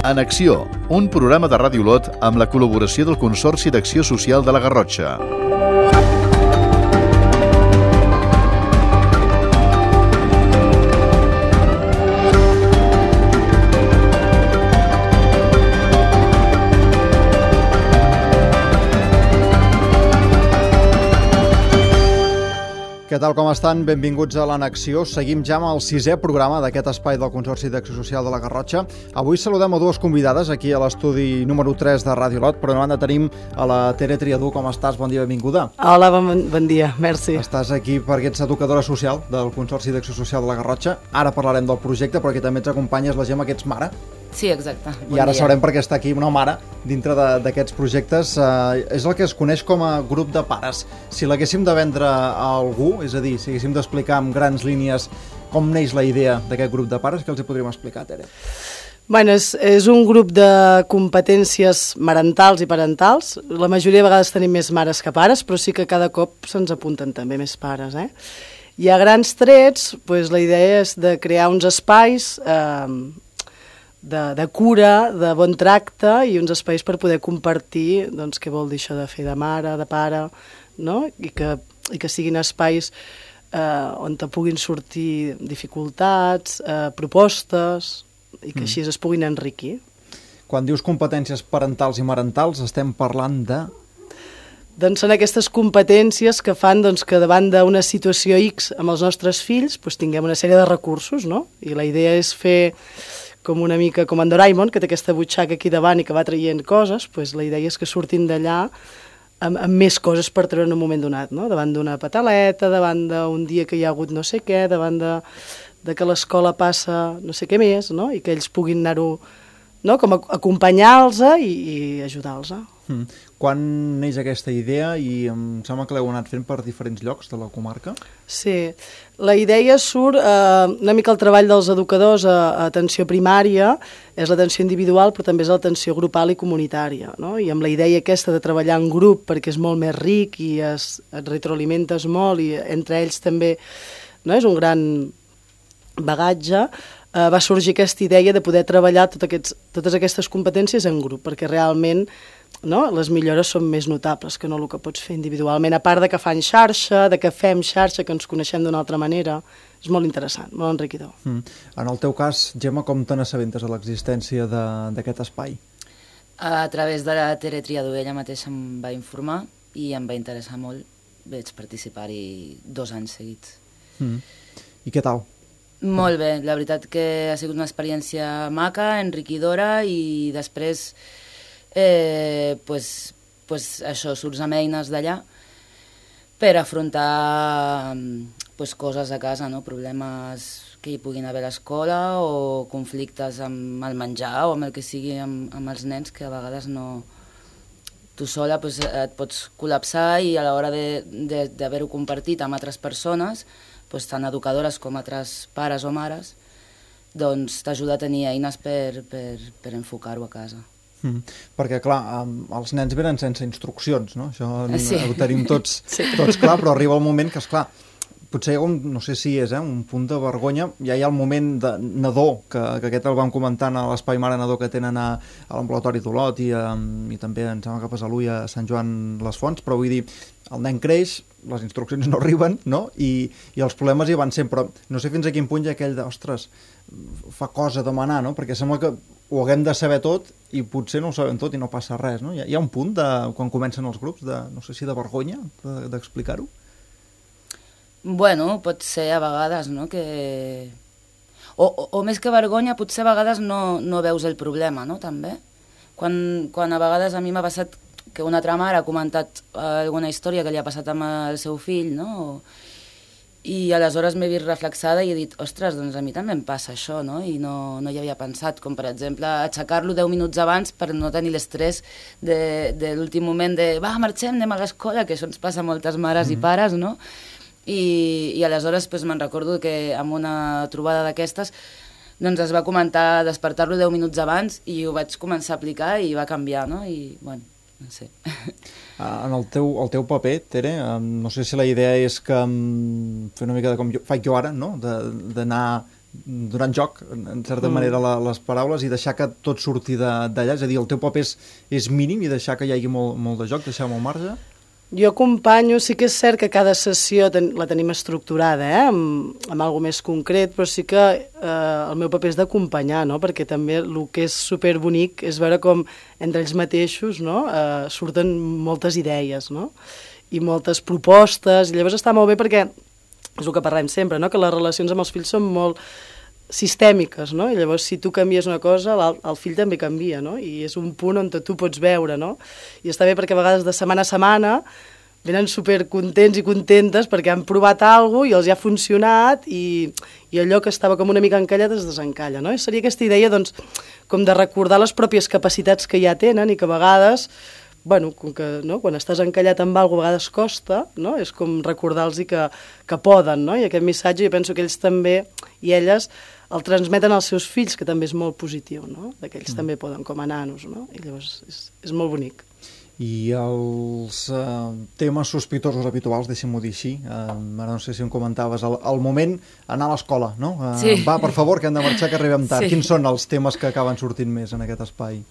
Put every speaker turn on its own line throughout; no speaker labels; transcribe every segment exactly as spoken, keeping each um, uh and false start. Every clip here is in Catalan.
En Acció, un programa de Ràdio Olot amb la col·laboració del Consorci d'Acció Social de la Garrotxa.
Què tal, com estan? Benvinguts a l'En Acció. Seguim ja amb el sisè programa d'aquest espai del Consorci d'Acció Social de la Garrotxa. Avui saludem a dues convidades aquí a l'estudi número tres de Ràdio Olot, però davant tenim a la Tere Triadú. Com estàs? Bon dia, benvinguda.
Hola, bon, bon dia, merci.
Estàs aquí perquè ets educadora social del Consorci d'Acció Social de la Garrotxa. Ara parlarem del projecte, però aquí també ens acompanyes la Gemma, que ets mare.
Sí, exacte. Bon
I ara
dia.
sabrem per què està aquí una mare dintre d'aquests projectes. Eh, és el que es coneix com a grup de pares. Si l'haguéssim de vendre a algú, és a dir, si haguéssim d'explicar amb grans línies com neix la idea d'aquest grup de pares, què els hi podríem explicar, Tere?
Bueno, és, és un grup de competències marentals i parentals. La majoria de vegades tenim més mares que pares, però sí que cada cop se'ns apunten també més pares, eh? I a grans trets, doncs, la idea és de crear uns espais eh, de, de cura, de bon tracte i uns espais per poder compartir doncs, què vol dir això de fer de mare, de pare, no? I que, i que siguin espais eh, on te puguin sortir dificultats, eh, propostes i que així es puguin enriquir.
Quan dius competències parentals i marentals, estem parlant de...
Doncs són aquestes competències que fan doncs, que davant d'una situació X amb els nostres fills doncs, tinguem una sèrie de recursos, no? I la idea és fer com una mica com en Doraemon, que té aquesta butxaca aquí davant i que va traient coses, doncs la idea és que surtin d'allà amb, amb més coses per treure en un moment donat, no? Davant d'una pataleta, davant d'un dia que hi ha hagut no sé què, davant de, de que l'escola passa no sé què més, no? I que ells puguin anar-ho, no? Com a, acompanyar-los i, i ajudar-los.
Mm. Quan neix aquesta idea i em sembla que l'heu anat fent per diferents llocs de la comarca?
Sí, la idea surt eh, una mica el treball dels educadors a, a atenció primària, és l'atenció individual però també és l'atenció grupal i comunitària, no? I amb la idea aquesta de treballar en grup perquè és molt més ric i es, et retroalimentes molt i entre ells també, no? És un gran bagatge. Uh, va sorgir aquesta idea de poder treballar tot aquests, totes aquestes competències en grup, perquè realment no, les millores són més notables que no el que pots fer individualment, a part de que fan xarxa, de que fem xarxa, que ens coneixem d'una altra manera. És molt interessant, molt enriquidor.
Mm. En el teu cas, Gemma, com te n'assabentes de l'existència d'aquest espai?
A través de la Tere Triadú, ella mateixa em va informar i em va interessar molt. Vaig participar-hi dos anys seguits.
Mm. I què tal?
Molt bé, la veritat que ha sigut una experiència maca, enriquidora i després eh, pues, pues això, surts amb eines d'allà per afrontar pues, coses a casa, no? Problemes que hi puguin haver a l'escola o conflictes amb el menjar o amb el que sigui amb, amb els nens que a vegades no... Tu sola pues, et pots col·lapsar i a l'hora d'haver-ho compartit amb altres persones doncs, tant educadores com altres pares o mares, doncs t'ajuda a tenir eines per, per, per enfocar-ho a casa.
Mm. Perquè, clar, els nens venen sense instruccions, no? Això
sí.
Ho tenim tots, sí. tots clar, però arriba el moment que, esclar, potser hi ha un, no sé si és, eh, un punt de vergonya, ja hi ha el moment de nadó, que, que aquest el vam comentant a l'Espai Mare Nadó que tenen a, a l'ambulatori d'Olot i, i també em sembla que a Pesalú i a Sant Joan les Fonts, però vull dir, el nen creix, les instruccions no arriben, no? I, i els problemes hi van sempre. No sé fins a quin punt hi ha aquell de, ostres, fa cosa demanar, no? Perquè sembla que ho haguem de saber tot i potser no ho sabem tot i no passa res, no? Hi ha, hi ha un punt de, quan comencen els grups, de, no sé si de vergonya, d'explicar-ho?
Bueno, pot ser a vegades, no?, que... O, o, o més que vergonya, potser a vegades no, no veus el problema, no?, també. Quan, quan a vegades a mi m'ha passat que una altra mare ha comentat alguna història que li ha passat amb el seu fill, no?, i aleshores m'he vist reflexada i he dit, ostres, doncs a mi també em passa això, no?, i no, no hi havia pensat, com per exemple aixecar-lo deu minuts abans per no tenir l'estrès de, de l'últim moment de va, marxem, anem a l'escola, que això ens passa a moltes mares mm-hmm. i pares, no?, I, i aleshores pues, me'n recordo que amb una trobada d'aquestes doncs es va comentar despertar-lo deu minuts abans i ho vaig començar a aplicar i va canviar, no? I, bueno, no sé.
En el teu, el teu paper, Tere, no sé si la idea és que fer una mica de com jo, faig jo ara, no? D'anar donant joc, en certa
Mm.
manera, la, les paraules i deixar que tot surti de- d'allà, és a dir, el teu paper és, és mínim i deixar que hi hagi molt, molt de joc, deixar molt marge?
Jo acompanyo, sí que és cert que cada sessió ten, la tenim estructurada, eh, amb, amb alguna més concret, però sí que eh, el meu paper és d'acompanyar, no? Perquè també el que és superbonic és veure com entre ells mateixos, no? eh, surten moltes idees, no? I moltes propostes, i llavors està molt bé perquè és el que parlem sempre, no? Que les relacions amb els fills són molt sistèmiques, no? I llavors si tu canvies una cosa, el, el fill també canvia, no? I és un punt on tu pots veure, no? I està bé perquè a vegades de setmana a setmana venen supercontents i contentes perquè han provat alguna cosa i els hi ha funcionat i, i allò que estava com una mica encallat es desencalla, no? I seria aquesta idea, doncs, com de recordar les pròpies capacitats que ja tenen i que a vegades, bueno, com que no? Quan estàs encallat amb alguna cosa a vegades costa, no? És com recordar-los que, que poden, no? I aquest missatge jo penso que ells també i elles el transmeten als seus fills, que també és molt positiu, no? Que ells mm. també poden com a nanos, no? I llavors és, és molt bonic.
I els eh, temes sospitosos habituals, deixem-ho dir així, eh, ara no sé si em comentaves, el, el moment anar a l'escola, no? Eh,
Sí.
Va, per favor, que hem de marxar, que arribem tard.
Sí.
Quins són els temes que acaben sortint més en aquest espai?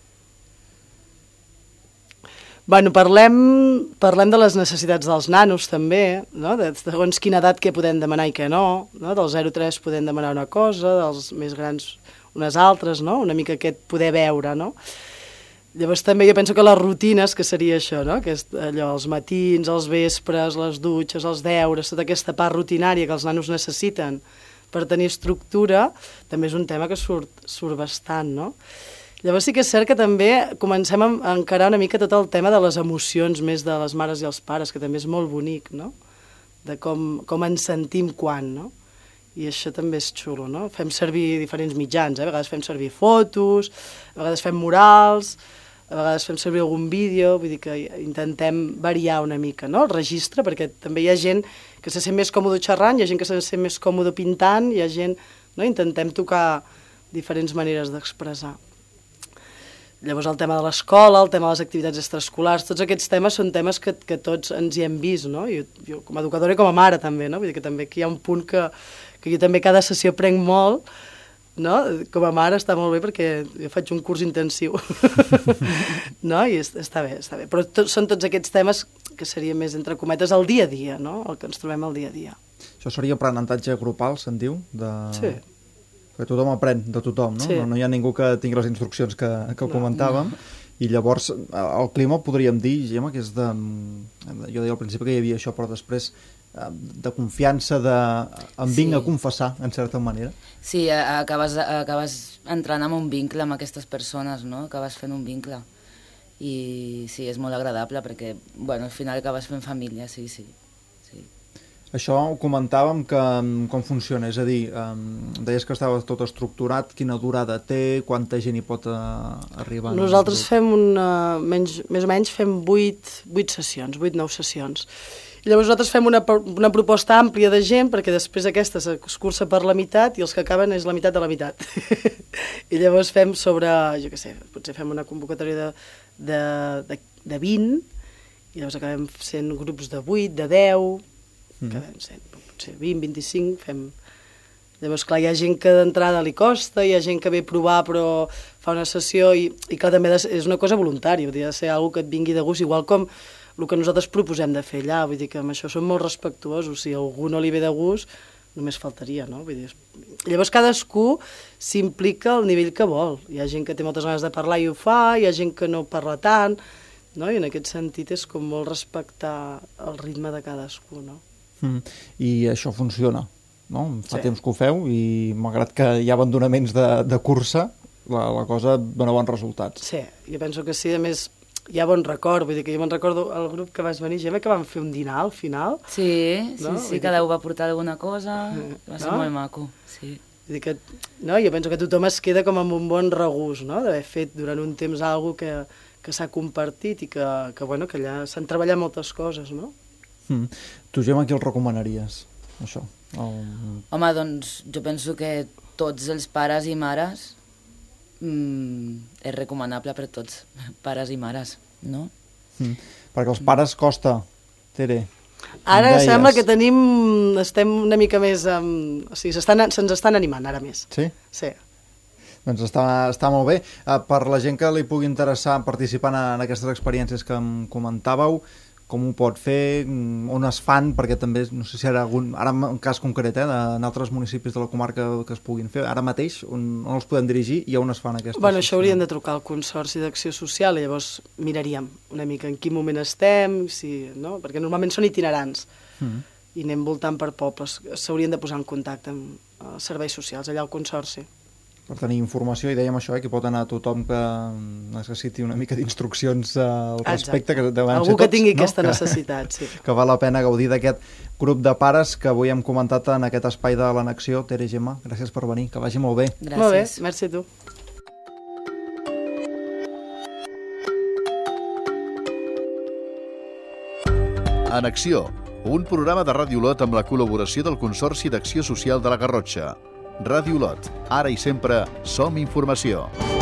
Bueno, parlem, parlem de les necessitats dels nanos també, no? De segons quina edat què podem demanar i què no, no? Del zero a tres podem demanar una cosa, dels més grans unes altres, no? Una mica aquest poder veure, no? Llavors també jo penso que les rutines, que seria això, no? Que és allò, els matins, els vespres, les dutxes, els deures, tota aquesta part rutinària que els nanos necessiten per tenir estructura, també és un tema que surt, surt bastant, no? Llavors sí que és cert que també comencem a encarar una mica tot el tema de les emocions més de les mares i els pares, que també és molt bonic, no? De com, com ens sentim quan, no? I això també és xulo, no? Fem servir diferents mitjans, eh? A vegades fem servir fotos, a vegades fem murals, a vegades fem servir algun vídeo, vull dir que intentem variar una mica, no? El registre, perquè també hi ha gent que se sent més còmode xerrant, hi ha gent que se sent més còmode pintant, hi ha gent... No? Intentem tocar diferents maneres d'expressar. Llavors el tema de l'escola, el tema de les activitats extraescolars, tots aquests temes són temes que, que tots ens hi hem vist, no? Jo, jo com a educadora i com a mare també, no? Vull dir que també aquí hi ha un punt que, que jo també cada sessió prenc molt, no? Com a mare està molt bé perquè jo faig un curs intensiu, no? I està bé, està bé. Però tot, són tots aquests temes que seria més, entre cometes, el dia a dia, no? El que ens trobem al dia a dia.
Això seria aprenentatge grupal, se'n diu? De...
Sí.
Que tothom aprèn de tothom, no?
Sí.
No, no hi ha ningú que tingui les instruccions que, que
No,
comentàvem. I llavors el clima podríem dir, Gemma, que és de... Jo deia al principi que hi havia això, però després de confiança, de... em vinc
Sí.
a confessar, en certa manera.
Sí, a- acabes, acabes entrant en un vincle amb aquestes persones, no? Acabes fent un vincle. I sí, és molt agradable perquè, bueno, al final acabes fent família, sí, sí. sí.
Això ho comentàvem, que com funciona, és a dir, um, deies que estava tot estructurat, quina durada té, quanta gent hi pot uh, arribar?
Nosaltres fem una, menys, més o menys fem vuit, vuit sessions, vuit, nou sessions. I llavors nosaltres fem una, una proposta àmplia de gent, perquè després aquesta es cursa per la meitat i els que acaben és la meitat de la meitat. I llavors fem sobre, jo què sé, potser fem una convocatòria de, de, de, de vint, i llavors acabem sent grups de vuit, de deu, mm. acabem sent potser vint, vint-i-cinc, fem... Llavors, clar, hi ha gent que d'entrada li costa, hi ha gent que ve a provar però fa una sessió i, i clar, també és una cosa voluntària, vull dir, ha de ser alguna que et vingui de gust, igual com el que nosaltres proposem de fer allà, vull dir que amb això som molt respectuosos, si a algú no li ve de gust, només faltaria, no? Vull dir, llavors cadascú s'implica al nivell que vol, hi ha gent que té moltes ganes de parlar i ho fa, hi ha gent que no parla tant, no? I en aquest sentit és com molt respectar el ritme de cadascú, no?
Mm. I això funciona, no? Fa
Sí.
temps que ho feu i malgrat que hi ha abandonaments de, de cursa, la, la cosa dona bons resultats.
Sí, jo penso que sí, a més hi ha bon record, vull dir que jo me'n recordo el grup que vas venir, Gemma, que vam fer un dinar al final.
Sí, sí,
No?
sí,
Vull
cada
dir-
un va portar alguna cosa, va ser
No?
molt maco, sí.
Vull dir que, no, jo penso que tothom es queda com amb un bon regust, no?, d'haver fet durant un temps alguna que, que s'ha compartit i que, que, bueno, que allà s'han treballat moltes coses, no?
Mm. Tu, Gemma, qui el recomanaries, això? El...
Home, doncs jo penso que tots els pares i mares mm, és recomanable per tots, pares i mares, no?
Mm. Perquè els pares costa, Tere.
Ara
Deies.
sembla que tenim... Estem una mica més... Um, o sigui, s'estan- se'ns estan animant ara més.
Sí?
Sí.
Doncs està, està molt bé. Uh, per la gent que li pugui interessar participar en, en aquestes experiències que em comentàveu, com ho pot fer, on es fan, perquè també, no sé si hi ha algun, ara en cas concret, eh, en altres municipis de la comarca que es puguin fer, ara mateix, on, on els podem dirigir i on es fan aquestes?
Bueno, això hauríem de trucar al Consorci d'Acció Social i llavors miraríem una mica en quin moment estem, si, no? Perquè normalment són itinerants mm. i anem voltant per pobles. S'haurien de posar en contacte amb els serveis socials allà al Consorci.
Per tenir informació, i dèiem això, eh, que pot anar tothom que necessiti una mica d'instruccions eh, al respecte. Que
Algú que tots, tingui no? aquesta
que,
necessitat, sí.
Que val la pena gaudir d'aquest grup de pares que avui hem comentat en aquest espai de l'Annexió. Tere, Gemma, gràcies per venir, que vagi molt bé.
Gràcies.
Molt bé, merci a tu.
Annexió, un programa de Ràdio Olot amb la col·laboració del Consorci d'Acció Social de la Garrotxa. Ràdio Olot, ara i sempre som informació.